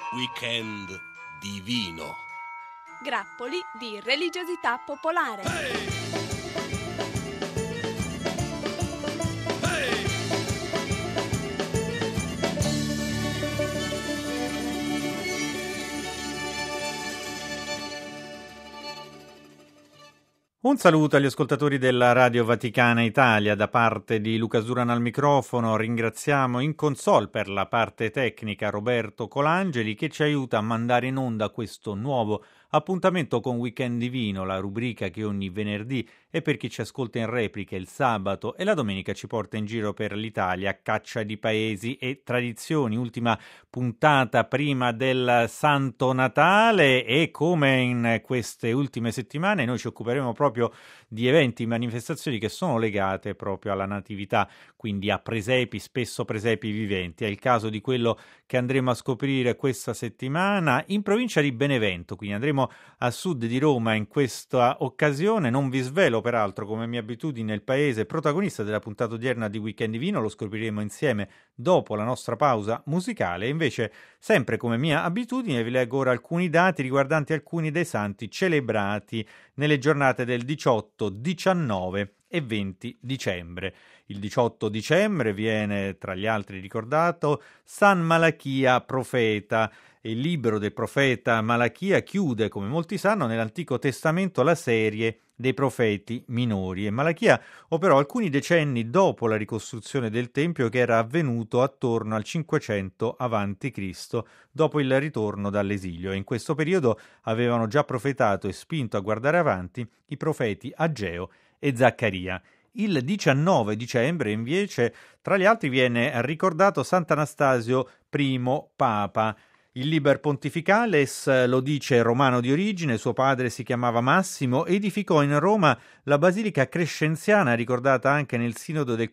Weekend divino. Grappoli di religiosità popolare. Un saluto agli ascoltatori della Radio Vaticana Italia da parte di Luca Zuran al microfono. Ringraziamo in console per la parte tecnica Roberto Colangeli che ci aiuta a mandare in onda questo nuovo appuntamento con Weekend Divino, la rubrica che ogni venerdì e per chi ci ascolta in replica il sabato e la domenica ci porta in giro per l'Italia a caccia di paesi e tradizioni. Ultima puntata prima del Santo Natale e come in queste ultime settimane noi ci occuperemo proprio di eventi, manifestazioni che sono legate proprio alla natività, quindi a presepi, spesso presepi viventi. È il caso di quello che andremo a scoprire questa settimana in provincia di Benevento, quindi andremo a sud di Roma in questa occasione. Non vi svelo peraltro, come mia abitudine, il paese protagonista della puntata odierna di Weekend Divino, lo scopriremo insieme dopo la nostra pausa musicale. E invece, sempre come mia abitudine, vi leggo ora alcuni dati riguardanti alcuni dei santi celebrati nelle giornate del 18, 19 e 20 dicembre. Il 18 dicembre viene tra gli altri ricordato San Malachia profeta. Il libro del profeta Malachia chiude, come molti sanno, nell'Antico Testamento la serie dei profeti minori e Malachia operò alcuni decenni dopo la ricostruzione del Tempio, che era avvenuto attorno al 500 a.C., dopo il ritorno dall'esilio, e in questo periodo avevano già profetato e spinto a guardare avanti i profeti Ageo e Zaccaria. Il 19 dicembre invece tra gli altri viene ricordato Sant'Anastasio I Papa. Il Liber Pontificales lo dice romano di origine, suo padre si chiamava Massimo, edificò in Roma la Basilica Crescenziana, ricordata anche nel Sinodo del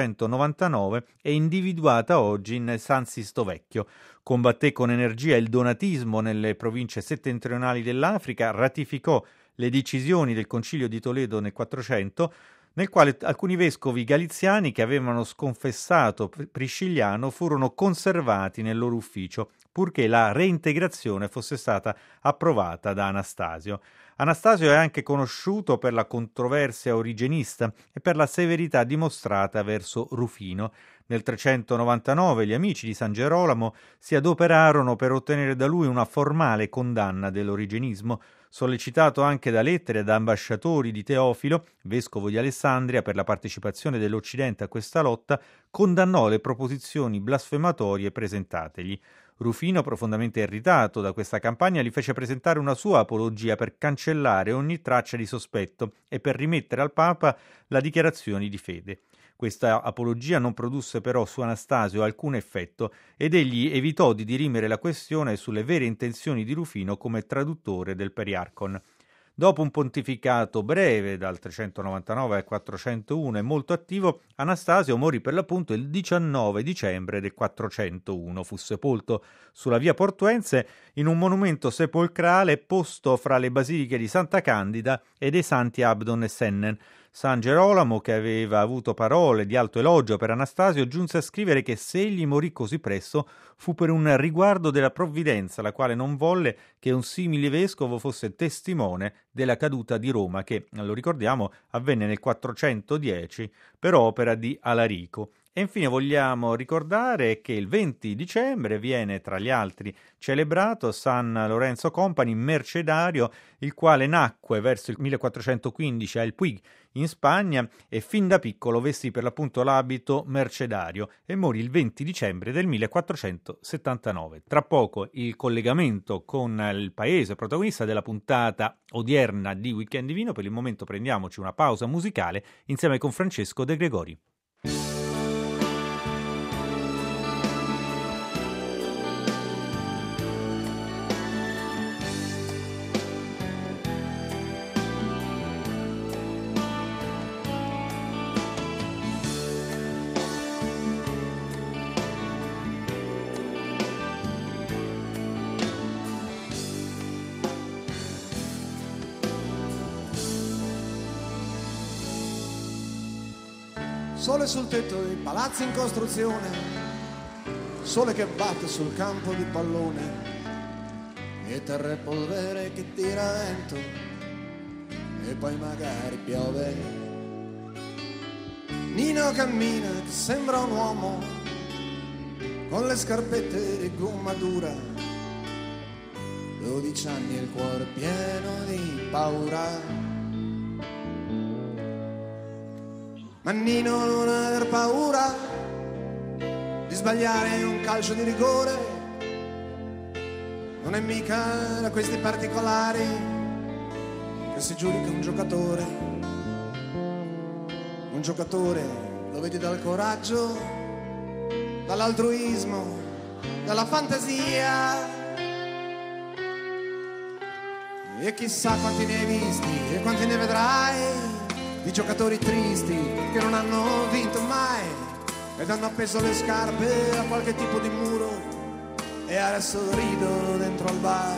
499 e individuata oggi in San Sisto Vecchio. Combatté con energia il donatismo nelle province settentrionali dell'Africa, ratificò le decisioni del Concilio di Toledo nel 400, nel quale alcuni vescovi galiziani che avevano sconfessato Priscilliano furono conservati nel loro ufficio, purché la reintegrazione fosse stata approvata da Anastasio. Anastasio è anche conosciuto per la controversia origenista e per la severità dimostrata verso Rufino. Nel 399 gli amici di San Gerolamo si adoperarono per ottenere da lui una formale condanna dell'origenismo. Sollecitato anche da lettere da ambasciatori di Teofilo, vescovo di Alessandria, per la partecipazione dell'Occidente a questa lotta, condannò le proposizioni blasfematorie presentategli. Rufino, profondamente irritato da questa campagna, gli fece presentare una sua apologia per cancellare ogni traccia di sospetto e per rimettere al Papa la dichiarazione di fede. Questa apologia non produsse però su Anastasio alcun effetto ed egli evitò di dirimere la questione sulle vere intenzioni di Rufino come traduttore del Periarchon. Dopo un pontificato breve, dal 399 al 401 e molto attivo, Anastasio morì per l'appunto il 19 dicembre del 401. Fu sepolto sulla via Portuense in un monumento sepolcrale posto fra le basiliche di Santa Candida e dei santi Abdon e Sennen. San Gerolamo, che aveva avuto parole di alto elogio per Anastasio, giunse a scrivere che se egli morì così presto fu per un riguardo della provvidenza, la quale non volle che un simile vescovo fosse testimone della caduta di Roma, che, lo ricordiamo, avvenne nel 410 per opera di Alarico. E infine vogliamo ricordare che il 20 dicembre viene tra gli altri celebrato San Lorenzo Company, mercedario, il quale nacque verso il 1415 a El Puig in Spagna e fin da piccolo vestì per l'appunto l'abito mercedario e morì il 20 dicembre del 1479. Tra poco il collegamento con il paese protagonista della puntata odierna di Weekend Divino. Per il momento prendiamoci una pausa musicale insieme con Francesco De Gregori. Sole sul tetto dei palazzi in costruzione, sole che batte sul campo di pallone, e terra e polvere che tira vento e poi magari piove. Nino cammina che sembra un uomo con le scarpette di gomma dura, 12 anni e il cuore pieno di paura. Ma Nino non aver paura di sbagliare un calcio di rigore, non è mica da questi particolari che si giudica un giocatore. Un giocatore lo vedi dal coraggio, dall'altruismo, dalla fantasia. E chissà quanti ne hai visti e quanti ne vedrai di giocatori tristi che non hanno vinto mai ed hanno appeso le scarpe a qualche tipo di muro e adesso ridono dentro al bar.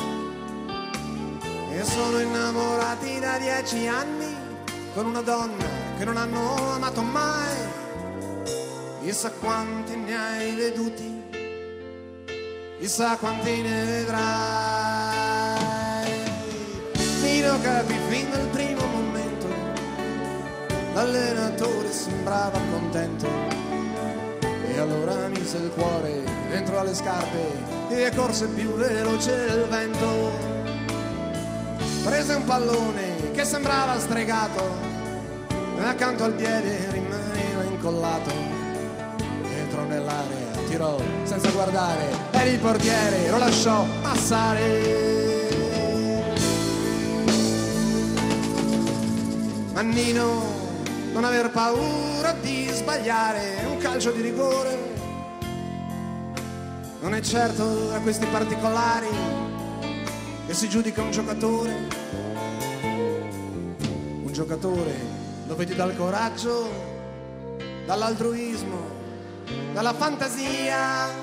E sono innamorati da 10 anni con una donna che non hanno amato mai. Chissà quanti ne hai veduti, chissà quanti ne vedrai. Nino capì fin dal primo momento, l'allenatore sembrava contento e allora mise il cuore dentro alle scarpe e corse più veloce del vento. Prese un pallone che sembrava stregato e accanto al piede rimaneva incollato. Entrò nell'area, tirò senza guardare e il portiere lo lasciò passare. Ma Nino non aver paura di sbagliare un calcio di rigore, non è certo da questi particolari che si giudica un giocatore. Un giocatore lo vedi dal coraggio, dall'altruismo, dalla fantasia.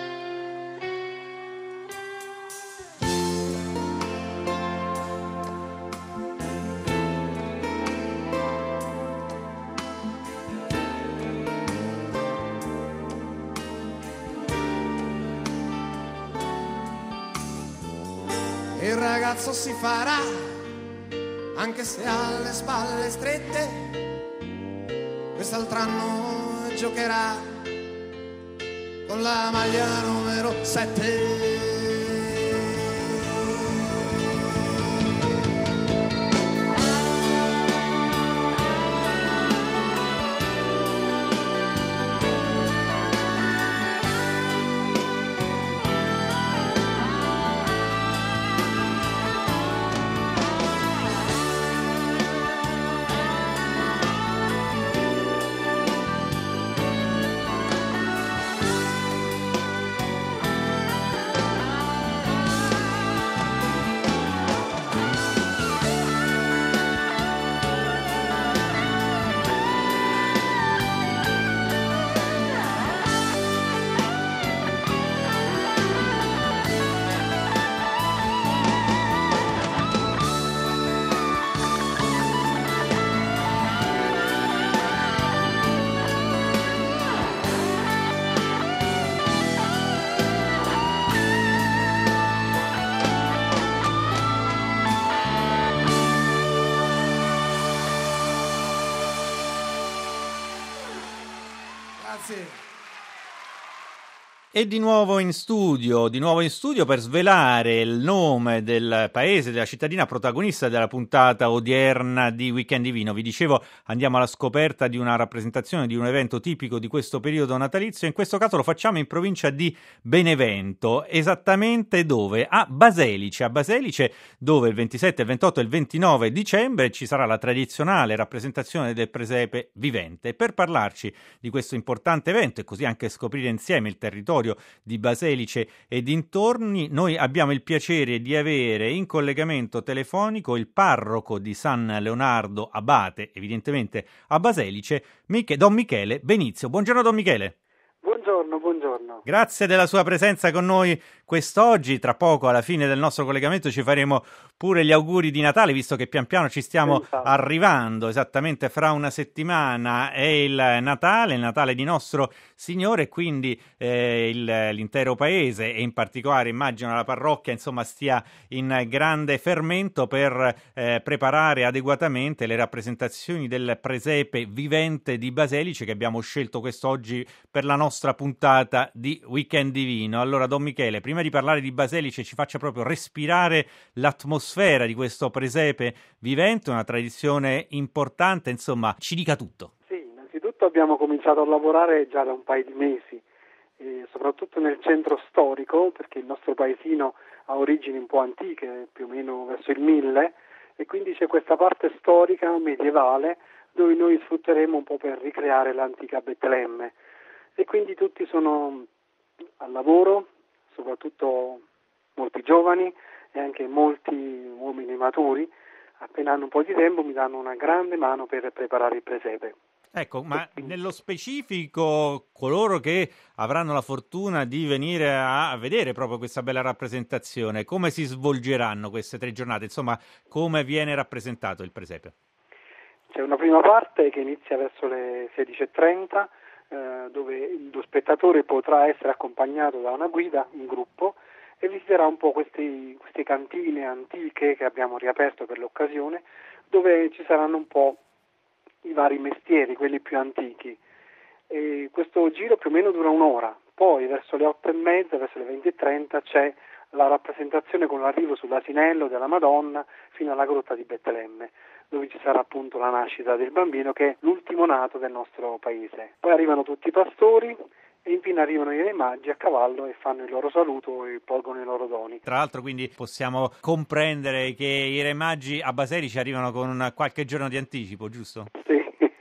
Il ragazzo si farà, anche se ha le spalle strette, quest'altro anno giocherà con la maglia numero 7. Grazie. E di nuovo in studio per svelare il nome del paese, della cittadina protagonista della puntata odierna di Weekend Divino. Vi dicevo, andiamo alla scoperta di una rappresentazione di un evento tipico di questo periodo natalizio. In questo caso lo facciamo in provincia di Benevento, esattamente dove? A Baselice, dove il 27, il 28 e il 29 dicembre ci sarà la tradizionale rappresentazione del presepe vivente. Per parlarci di questo importante evento e così anche scoprire insieme il territorio di Baselice e dintorni, noi abbiamo il piacere di avere in collegamento telefonico il parroco di San Leonardo Abate, evidentemente a Baselice, Don Michele Benizio. Buongiorno Don Michele. Buongiorno buongiorno. Grazie della sua presenza con noi quest'oggi. Tra poco, alla fine del nostro collegamento, ci faremo pure gli auguri di Natale, visto che pian piano ci stiamo arrivando. Esattamente fra una settimana è il Natale di nostro Signore, quindi l'intero paese e in particolare immagino la parrocchia insomma stia in grande fermento per preparare adeguatamente le rappresentazioni del presepe vivente di Baselice che abbiamo scelto quest'oggi per la nostra puntata di Weekend Divino. Allora, Don Michele, prima di parlare di Baselice ci faccia proprio respirare l'atmosfera di questo presepe vivente, una tradizione importante, insomma, ci dica tutto. Sì, innanzitutto abbiamo cominciato a lavorare già da un paio di mesi, soprattutto nel centro storico, perché il nostro paesino ha origini un po' antiche, più o meno verso il 1000, e quindi c'è questa parte storica medievale dove noi sfrutteremo un po' per ricreare l'antica Betlemme. E quindi tutti sono al lavoro, soprattutto molti giovani e anche molti uomini maturi, appena hanno un po' di tempo mi danno una grande mano per preparare il presepe. Ecco, ma nello specifico coloro che avranno la fortuna di venire a vedere proprio questa bella rappresentazione, come si svolgeranno queste 3 giornate? Insomma, come viene rappresentato il presepe? C'è una prima parte che inizia verso le 16:30, dove lo spettatore potrà essere accompagnato da una guida in gruppo e visiterà un po' queste cantine antiche che abbiamo riaperto per l'occasione, dove ci saranno un po' i vari mestieri, quelli più antichi. E questo giro più o meno dura un'ora, poi verso le 8:30, verso le 20:30 c'è la rappresentazione con l'arrivo sull'asinello della Madonna fino alla grotta di Betlemme, dove ci sarà appunto la nascita del bambino che è l'ultimo nato del nostro paese. Poi arrivano tutti i pastori e infine arrivano i re magi a cavallo e fanno il loro saluto e porgono i loro doni. Tra l'altro quindi possiamo comprendere che i re magi a Baselice arrivano con qualche giorno di anticipo, giusto? Sì,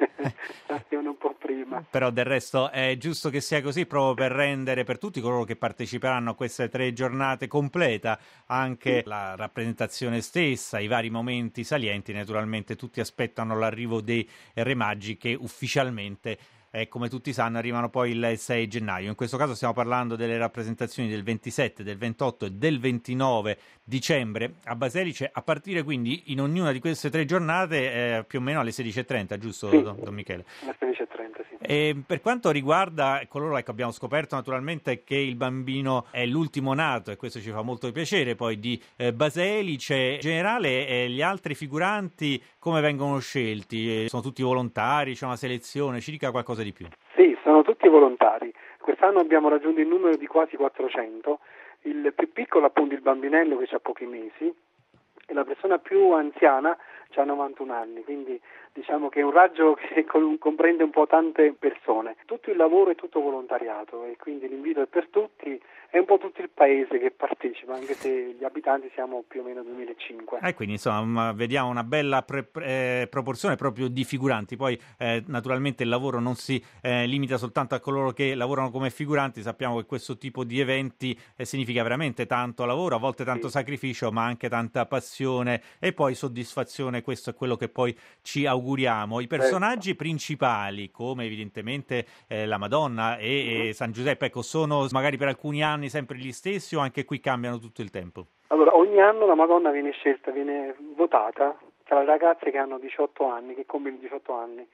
arrivano un po' prima. Però del resto è giusto che sia così proprio per rendere per tutti coloro che parteciperanno a queste 3 giornate completa anche la rappresentazione stessa, i vari momenti salienti. Naturalmente tutti aspettano l'arrivo dei re magi che ufficialmente come tutti sanno arrivano poi il 6 gennaio. In questo caso stiamo parlando delle rappresentazioni del 27, del 28 e del 29 dicembre a Baselice, a partire quindi in ognuna di queste 3 giornate più o meno alle 16:30, giusto, sì, Don Michele? Alle 16:30, sì. E per quanto riguarda coloro, abbiamo scoperto naturalmente che il bambino è l'ultimo nato e questo ci fa molto piacere, poi di Baselice. In generale gli altri figuranti come vengono scelti? Sono tutti volontari, c'è una selezione, ci dica qualcosa di più. Sì, sono tutti volontari. Quest'anno abbiamo raggiunto il numero di quasi 400, il più piccolo appunto il bambinello che ha pochi mesi e la persona più anziana ha 91 anni, quindi diciamo che è un raggio che comprende un po' tante persone. Tutto il lavoro è tutto volontariato e quindi l'invito è per tutti, è un po' tutto il paese che partecipa, anche se gli abitanti siamo più o meno 2005. Quindi insomma vediamo una bella proporzione proprio di figuranti. Poi naturalmente il lavoro non si limita soltanto a coloro che lavorano come figuranti, sappiamo che questo tipo di eventi significa veramente tanto lavoro, a volte tanto sacrificio, ma anche tanta passione e poi soddisfazione. Questo è quello che poi ci auguriamo. I personaggi principali, come evidentemente la Madonna e San Giuseppe, ecco, sono magari per alcuni anni sempre gli stessi o anche qui cambiano tutto il tempo? Allora, ogni anno la Madonna viene scelta, viene votata tra le ragazze che hanno 18 anni, che compiono 18 anni.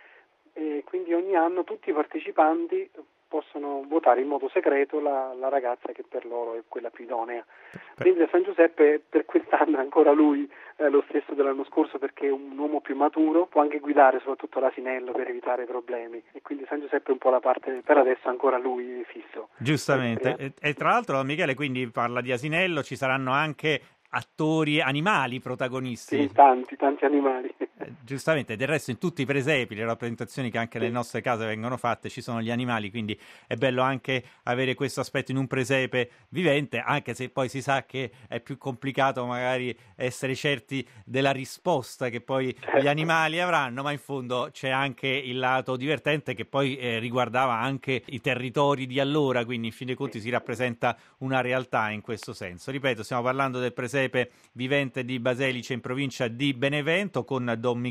E quindi ogni anno tutti i partecipanti possono votare in modo segreto la ragazza che per loro è quella più idonea. Mentre San Giuseppe per quest'anno è ancora lui lo stesso dell'anno scorso, perché è un uomo più maturo, può anche guidare soprattutto l'asinello per evitare problemi e quindi San Giuseppe è un po' la parte, per adesso ancora lui fisso. Giustamente, e tra l'altro Michele quindi parla di asinello, ci saranno anche attori animali protagonisti. Sì, tanti animali. Giustamente, del resto in tutti i presepi, le rappresentazioni che anche nelle nostre case vengono fatte, ci sono gli animali, quindi è bello anche avere questo aspetto in un presepe vivente, anche se poi si sa che è più complicato magari essere certi della risposta che poi gli animali avranno, ma in fondo c'è anche il lato divertente che poi riguardava anche i territori di allora, quindi in fin dei conti si rappresenta una realtà in questo senso. Ripeto, stiamo parlando del presepe vivente di Baselice in provincia di Benevento con Don Michele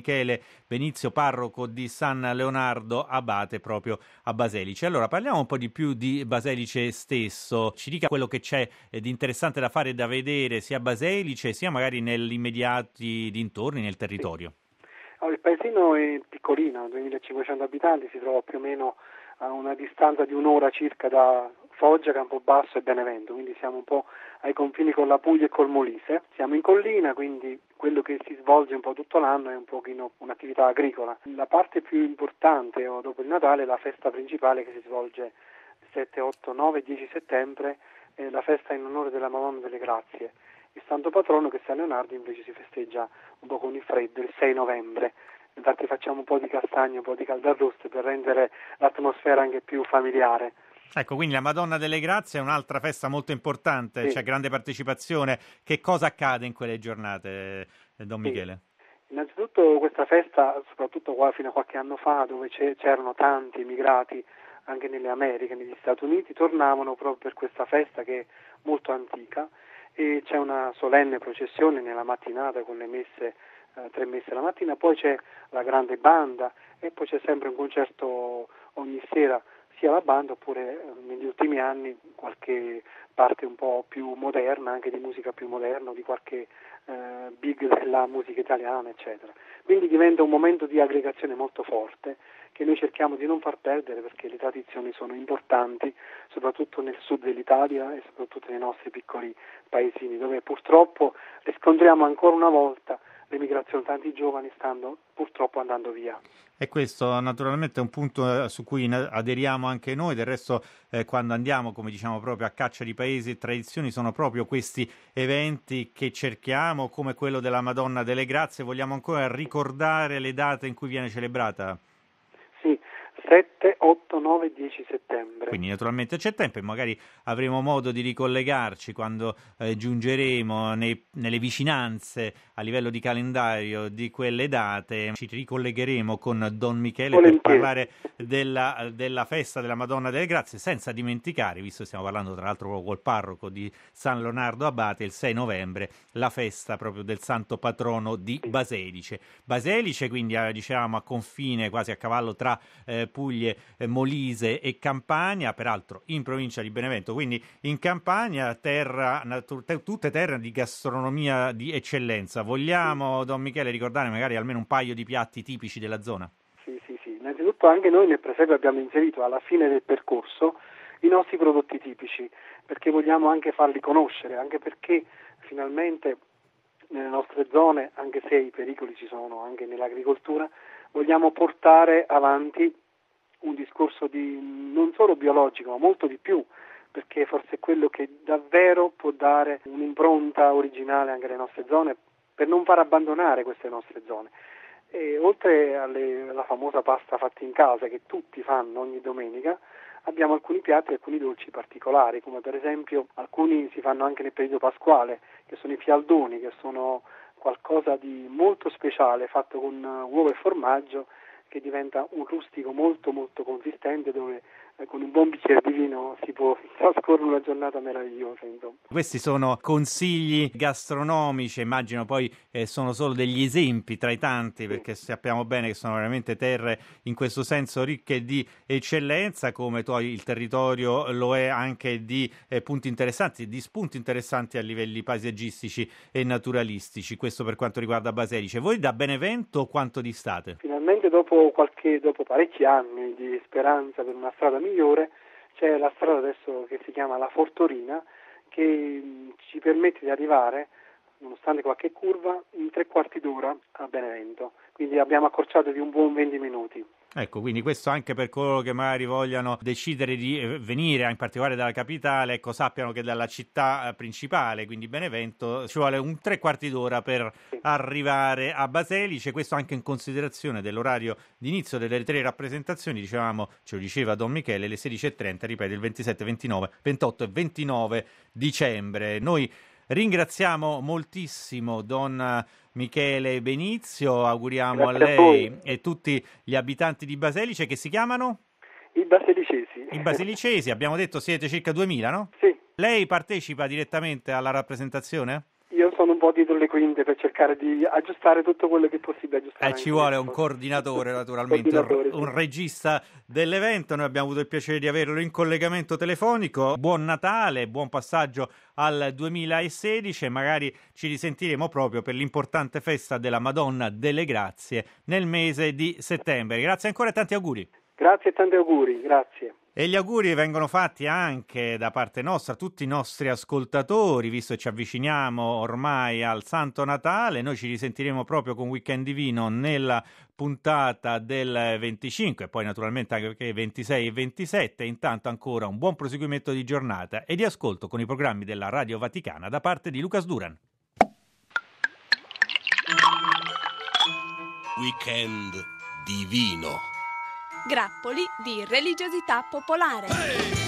Michele Benizio, parroco di San Leonardo Abate proprio a Baselice. Allora parliamo un po' di più di Baselice stesso, ci dica quello che c'è di interessante da fare e da vedere sia a Baselice sia magari negli immediati dintorni, nel territorio. Il paesino è piccolino, 2500 abitanti, si trova più o meno a una distanza di un'ora circa da Foggia, Campobasso e Benevento, quindi siamo un po' ai confini con la Puglia e col Molise. Siamo in collina, quindi quello che si svolge un po' tutto l'anno è un pochino un'attività agricola. La parte più importante dopo il Natale è la festa principale che si svolge 7, 8, 9 e 10 settembre, è la festa in onore della Madonna delle Grazie. Il santo patrono, che è San Leonardo, invece si festeggia un po' con il freddo, il 6 novembre. Infatti facciamo un po' di castagne, un po' di caldarroste per rendere l'atmosfera anche più familiare. Ecco, quindi la Madonna delle Grazie è un'altra festa molto importante, Sì. c'è grande partecipazione. Che cosa accade in quelle giornate, Don Michele? Innanzitutto questa festa, soprattutto qua fino a qualche anno fa, dove c'erano tanti immigrati anche nelle Americhe, negli Stati Uniti, tornavano proprio per questa festa che è molto antica, e c'è una solenne processione nella mattinata con le messe, 3 messe la mattina, poi c'è la grande banda e poi c'è sempre un concerto ogni sera, sia la banda oppure negli ultimi anni qualche parte un po' più moderna, anche di musica più moderna, di qualche big della musica italiana, eccetera. Quindi diventa un momento di aggregazione molto forte che noi cerchiamo di non far perdere, perché le tradizioni sono importanti, soprattutto nel sud dell'Italia e soprattutto nei nostri piccoli paesini, dove purtroppo riscontriamo ancora una volta l'emigrazione, tanti giovani stanno purtroppo andando via. E questo naturalmente è un punto su cui aderiamo anche noi, del resto quando andiamo, come diciamo, proprio a caccia di paesi e tradizioni, sono proprio questi eventi che cerchiamo, come quello della Madonna delle Grazie. Vogliamo ancora ricordare le date in cui viene celebrata? Sì, 7, 8, 9 e 10 settembre. Quindi naturalmente c'è tempo e magari avremo modo di ricollegarci quando giungeremo nelle vicinanze a livello di calendario di quelle date. Ci ricollegheremo con Don Michele per parlare della festa della Madonna delle Grazie, senza dimenticare, visto che stiamo parlando tra l'altro col parroco di San Leonardo Abate, il 6 novembre, la festa proprio del santo patrono di Baselice. Baselice quindi diciamo a confine, quasi a cavallo tra Puglie, Molise e Campania, peraltro in provincia di Benevento, quindi in Campania, tutte terre di gastronomia di eccellenza. Vogliamo, Don Michele, ricordare magari almeno un paio di piatti tipici della zona? Sì. Innanzitutto anche noi nel Presepe abbiamo inserito alla fine del percorso i nostri prodotti tipici, perché vogliamo anche farli conoscere, anche perché finalmente nelle nostre zone, anche se i pericoli ci sono anche nell'agricoltura, vogliamo portare avanti un discorso non solo biologico, ma molto di più, perché forse è quello che davvero può dare un'impronta originale anche alle nostre zone, per non far abbandonare queste nostre zone. E oltre alla famosa pasta fatta in casa che tutti fanno ogni domenica, abbiamo alcuni piatti e alcuni dolci particolari, come per esempio alcuni si fanno anche nel periodo pasquale, che sono i fialdoni, che sono qualcosa di molto speciale fatto con uova e formaggio, che diventa un rustico molto molto consistente, dove con un buon bicchiere di vino si può trascorrere una giornata meravigliosa, insomma. Questi sono consigli gastronomici, immagino poi sono solo degli esempi tra i tanti, perché sappiamo bene che sono veramente terre in questo senso ricche di eccellenza, come poi il territorio lo è anche di punti interessanti, di spunti interessanti a livelli paesaggistici e naturalistici. Questo per quanto riguarda Baselice. Voi da Benevento quanto distate? Finalmente dopo parecchi anni di speranza per una strada migliore, c'è la strada adesso che si chiama La Fortorina, che ci permette di arrivare, nonostante qualche curva, in 3/4 d'ora a Benevento. Quindi abbiamo accorciato di un buon 20 minuti. Ecco, quindi questo anche per coloro che magari vogliano decidere di venire, in particolare dalla capitale, ecco, sappiano che dalla città principale, quindi Benevento, ci vuole un 3/4 d'ora per arrivare a Baselice, questo anche in considerazione dell'orario di inizio delle 3 rappresentazioni, dicevamo, ce lo diceva Don Michele, le 16:30, ripeto, il 27, 29, 28 e 29 dicembre. Noi ringraziamo moltissimo Don Michele Benizio, auguriamo a lei e tutti gli abitanti di Baselice, che si chiamano? I basilicesi. I basilicesi, abbiamo detto siete circa 2000, no? Sì. Lei partecipa direttamente alla rappresentazione? Io io sono un po' dietro le quinte per cercare di aggiustare tutto quello che è possibile aggiustare. Ci vuole un coordinatore naturalmente, un regista dell'evento. Noi abbiamo avuto il piacere di averlo in collegamento telefonico. Buon Natale, buon passaggio al 2016 e magari ci risentiremo proprio per l'importante festa della Madonna delle Grazie nel mese di settembre. Grazie ancora e tanti auguri. Grazie e tanti auguri, grazie. E gli auguri vengono fatti anche da parte nostra a tutti i nostri ascoltatori, visto che ci avviciniamo ormai al Santo Natale. Noi ci risentiremo proprio con Weekend Divino nella puntata del 25 e poi naturalmente anche 26 e 27. Intanto ancora un buon proseguimento di giornata e di ascolto con i programmi della Radio Vaticana da parte di Lucas Duran. Weekend Divino. Grappoli di religiosità popolare.